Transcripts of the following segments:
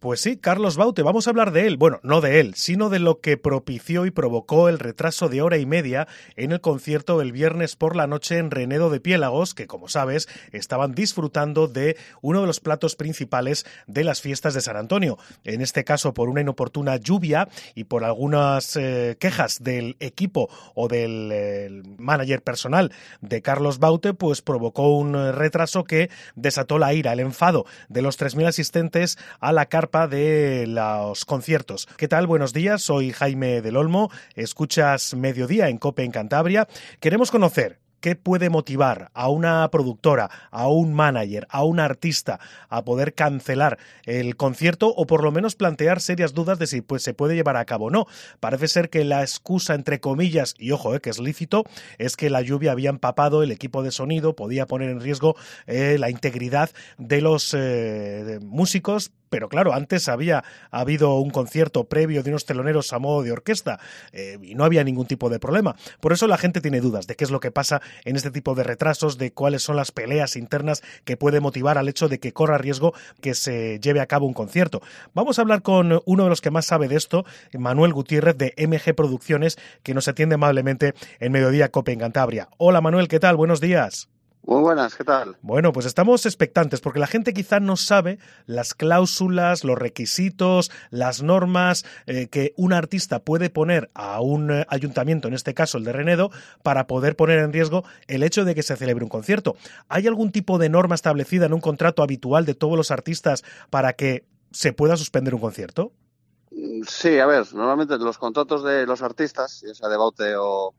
Pues sí, Carlos Baute, vamos a hablar de él. Bueno, no de él, sino de lo que propició y provocó el retraso de hora y media en el concierto del viernes por la noche en Renedo de Piélagos, que como sabes, estaban disfrutando de uno de los platos principales de las fiestas de San Antonio. En este caso, por una inoportuna lluvia y por algunas quejas del equipo o del manager personal de Carlos Baute, pues provocó un retraso que desató la ira, el enfado de los 3.000 asistentes a la carpa de los conciertos. ¿Qué tal? Buenos días, soy Jaime del Olmo, escuchas Mediodía en COPE en Cantabria. Queremos conocer qué puede motivar a una productora, a un manager, a un artista a poder cancelar el concierto o por lo menos plantear serias dudas de si se puede llevar a cabo o no. Parece ser que la excusa, entre comillas, y ojo, que es lícito, es que la lluvia había empapado el equipo de sonido, podía poner en riesgo la integridad de los músicos. Pero claro, antes había habido un concierto previo de unos teloneros a modo de orquesta y no había ningún tipo de problema. Por eso la gente tiene dudas de qué es lo que pasa en este tipo de retrasos, de cuáles son las peleas internas que puede motivar al hecho de que corra riesgo que se lleve a cabo un concierto. Vamos a hablar con uno de los que más sabe de esto, Manuel Gutiérrez de MG Producciones, que nos atiende amablemente en Mediodía COPE en Cantabria. Hola Manuel, ¿qué tal? Buenos días. Muy buenas, ¿qué tal? Bueno, pues estamos expectantes porque la gente quizá no sabe las cláusulas, los requisitos, las normas que un artista puede poner a un ayuntamiento, en este caso el de Renedo, para poder poner en riesgo el hecho de que se celebre un concierto. ¿Hay algún tipo de norma establecida en un contrato habitual de todos los artistas para que se pueda suspender un concierto? Sí, a ver, normalmente los contratos de los artistas, ya sea de Baute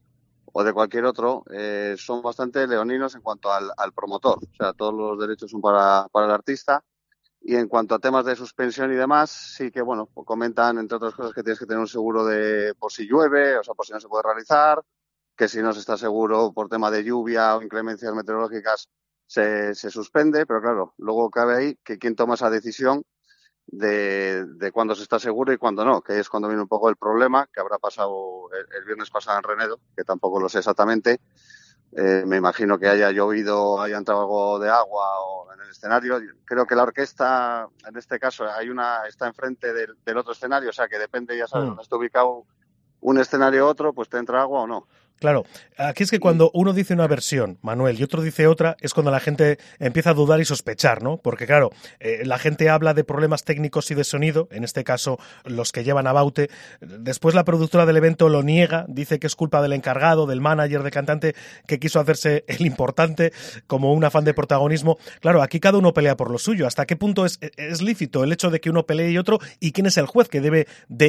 o de cualquier otro, son bastante leoninos en cuanto al promotor. O sea, todos los derechos son para el artista. Y en cuanto a temas de suspensión y demás, sí que, bueno, pues comentan, entre otras cosas, que tienes que tener un seguro de por si llueve, o sea, por si no se puede realizar, que si no se está seguro por tema de lluvia o inclemencias meteorológicas se suspende. Pero claro, luego cabe ahí que quién toma esa decisión de cuándo se está seguro y cuándo no, que es cuando viene un poco el problema que habrá pasado el viernes pasado en Renedo, que tampoco lo sé exactamente. Me imagino que haya llovido, haya entrado algo de agua o en el escenario. Creo que la orquesta, en este caso, está enfrente del otro escenario, o sea que depende, ya sabes, dónde está ubicado un escenario u otro, pues te entra agua o no. Claro, aquí es que cuando uno dice una versión, Manuel, y otro dice otra, es cuando la gente empieza a dudar y sospechar, ¿no? Porque claro, la gente habla de problemas técnicos y de sonido, en este caso los que llevan a Baute. Después la productora del evento lo niega, dice que es culpa del encargado, del manager, del cantante, que quiso hacerse el importante como un afán de protagonismo. Claro, aquí cada uno pelea por lo suyo. ¿Hasta qué punto es lícito el hecho de que uno pelee y otro? ¿Y quién es el juez que debe,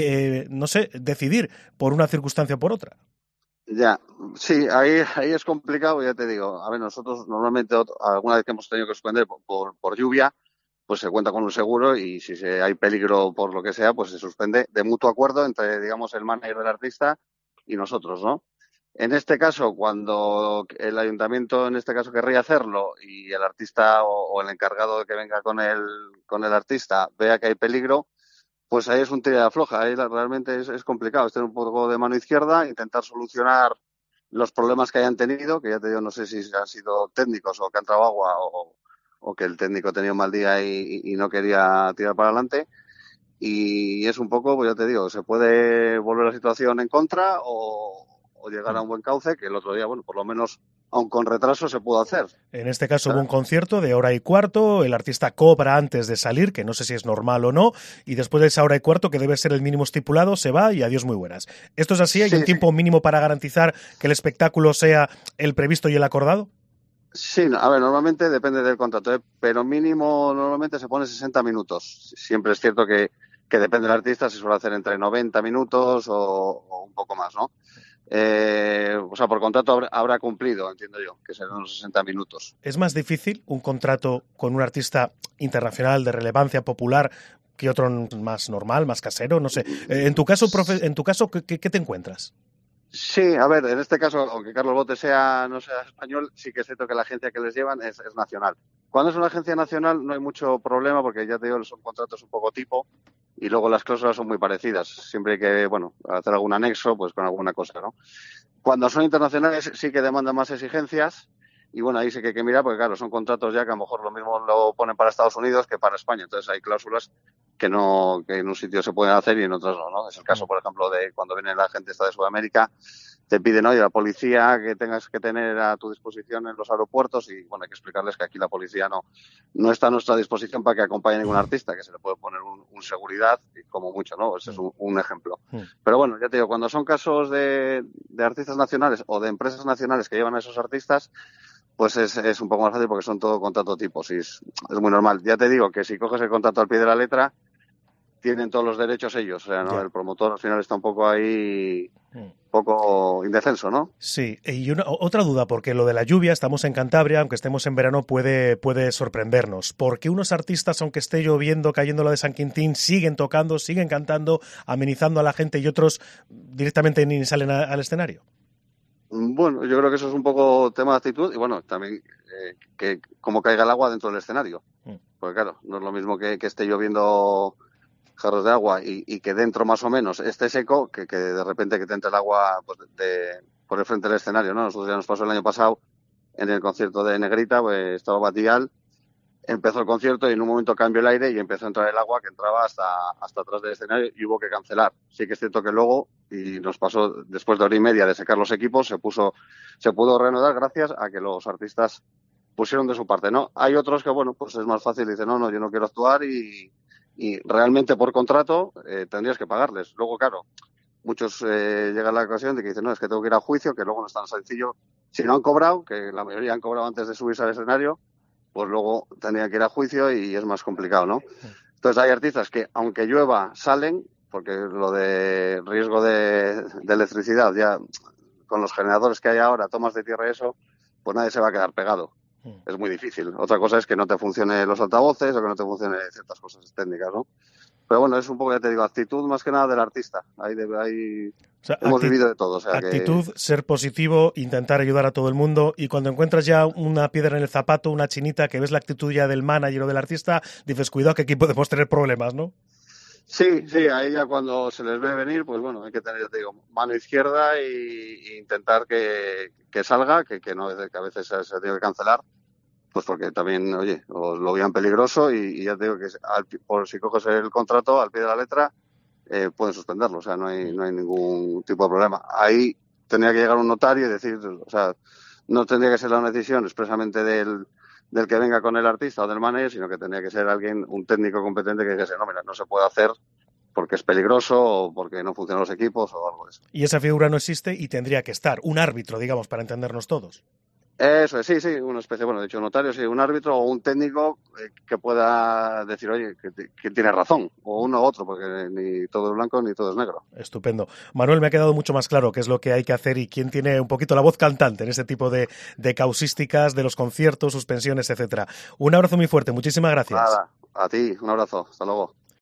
decidir por una circunstancia o por otra? Ya, sí, ahí es complicado, ya te digo. A ver, nosotros normalmente alguna vez que hemos tenido que suspender por lluvia, pues se cuenta con un seguro y si hay peligro por lo que sea, pues se suspende de mutuo acuerdo entre, digamos, el manager del artista y nosotros, ¿no? En este caso, cuando el ayuntamiento, en este caso, querría hacerlo y el artista o el encargado de que venga con el artista vea que hay peligro, pues ahí es un tira de afloja. Ahí realmente es complicado. Es tener un poco de mano izquierda, intentar solucionar los problemas que hayan tenido, que ya te digo, no sé si han sido técnicos o que ha entrado agua o que el técnico tenía un mal día y no quería tirar para adelante. Y es un poco, pues ya te digo, se puede volver la situación en contra o llegar a un buen cauce, que el otro día, bueno, por lo menos, aun con retraso, se pudo hacer. En este caso hubo un concierto de hora y cuarto, el artista cobra antes de salir, que no sé si es normal o no, y después de esa hora y cuarto, que debe ser el mínimo estipulado, se va y adiós muy buenas. ¿Esto es así? ¿Hay un tiempo mínimo para garantizar que el espectáculo sea el previsto y el acordado? Sí, a ver, normalmente depende del contrato, pero mínimo normalmente se pone 60 minutos. Siempre es cierto que depende del artista, se suele hacer entre 90 minutos o un poco más, ¿no? O sea, por contrato habrá cumplido, entiendo yo, que serán unos 60 minutos. ¿Es más difícil un contrato con un artista internacional de relevancia popular que otro más normal, más casero? No sé. En tu caso, ¿qué te encuentras? Sí, a ver, en este caso, aunque Carlos Bote no sea español, sí que es cierto que la agencia que les llevan es nacional. Cuando es una agencia nacional no hay mucho problema porque ya te digo, son contratos un poco tipo y luego las cláusulas son muy parecidas. Siempre hay que, bueno, hacer algún anexo, pues con alguna cosa, ¿no? Cuando son internacionales sí que demandan más exigencias y bueno, ahí sí que hay que mirar porque claro, son contratos ya que a lo mejor lo mismo lo ponen para Estados Unidos que para España. Entonces hay cláusulas que en un sitio se pueden hacer y en otros no, ¿no? Es el caso, por ejemplo, de cuando viene la gente esta de Sudamérica, te piden, oye, la policía que tengas que tener a tu disposición en los aeropuertos y, bueno, hay que explicarles que aquí la policía no está a nuestra disposición para que acompañe a ningún artista, que se le puede poner un seguridad y como mucho, ¿no? Ese es un ejemplo. Pero bueno, ya te digo, cuando son casos de artistas nacionales o de empresas nacionales que llevan a esos artistas, pues es un poco más fácil porque son todo contrato tipos y es muy normal. Ya te digo que si coges el contrato al pie de la letra, tienen todos los derechos ellos, o sea, ¿no? El promotor al final está un poco ahí, un poco indefenso, ¿no? Sí, y otra duda, porque lo de la lluvia, estamos en Cantabria, aunque estemos en verano, puede sorprendernos. ¿Por qué unos artistas, aunque esté lloviendo, cayendo la de San Quintín, siguen tocando, siguen cantando, amenizando a la gente y otros directamente ni salen al escenario? Bueno, yo creo que eso es un poco tema de actitud y bueno, también que cómo caiga el agua dentro del escenario. Porque claro, no es lo mismo que esté lloviendo jarros de agua y que dentro más o menos esté seco que de repente que te entre el agua pues, por el frente del escenario, ¿no? Nosotros ya nos pasó el año pasado en el concierto de Negrita, pues estaba Batial, empezó el concierto y en un momento cambió el aire y empezó a entrar el agua que entraba hasta atrás del escenario y hubo que cancelar. Sí que es cierto que luego, y nos pasó después de hora y media de secar los equipos, se pudo reanudar gracias a que los artistas pusieron de su parte, ¿no? Hay otros que, bueno, pues es más fácil, dicen, no, yo no quiero actuar y realmente por contrato tendrías que pagarles. Luego, claro, muchos llegan a la ocasión de que dicen, no, es que tengo que ir a juicio, que luego no es tan sencillo. Si no han cobrado, que la mayoría han cobrado antes de subirse al escenario, pues luego tendrían que ir a juicio y es más complicado, ¿no? Entonces hay artistas que, aunque llueva, salen, porque lo de riesgo de electricidad, ya con los generadores que hay ahora, tomas de tierra y eso, pues nadie se va a quedar pegado. Es muy difícil. Otra cosa es que no te funcionen los altavoces o que no te funcionen ciertas cosas técnicas, ¿no? Pero bueno, es un poco, ya te digo, actitud más que nada del artista. O sea, hemos vivido de todo. O sea, actitud, ser positivo, intentar ayudar a todo el mundo y cuando encuentras ya una piedra en el zapato, una chinita, que ves la actitud ya del manager o del artista, dices, cuidado que aquí podemos tener problemas, ¿no? Sí, ahí ya cuando se les ve venir, pues bueno, hay que tener, ya te digo, mano izquierda y intentar que salga, que no que a veces se tiene que cancelar, pues porque también, oye, os lo vean peligroso y ya te digo que por si coges el contrato al pie de la letra, pueden suspenderlo, o sea, no hay ningún tipo de problema. Ahí tendría que llegar un notario y decir, o sea, no tendría que ser una decisión expresamente del que venga con el artista o del manager, sino que tendría que ser un técnico competente que dijese, no, mira, no se puede hacer porque es peligroso o porque no funcionan los equipos o algo de eso. Y esa figura no existe y tendría que estar un árbitro, digamos, para entendernos todos. Eso es, sí, una especie, bueno, de hecho, un notario, sí, un árbitro o un técnico que pueda decir, oye, que tiene razón, o uno u otro, porque ni todo es blanco ni todo es negro. Estupendo. Manuel, me ha quedado mucho más claro qué es lo que hay que hacer y quién tiene un poquito la voz cantante en este tipo de causísticas de los conciertos, suspensiones, etcétera. Un abrazo muy fuerte, muchísimas gracias. Nada, a ti, un abrazo, hasta luego.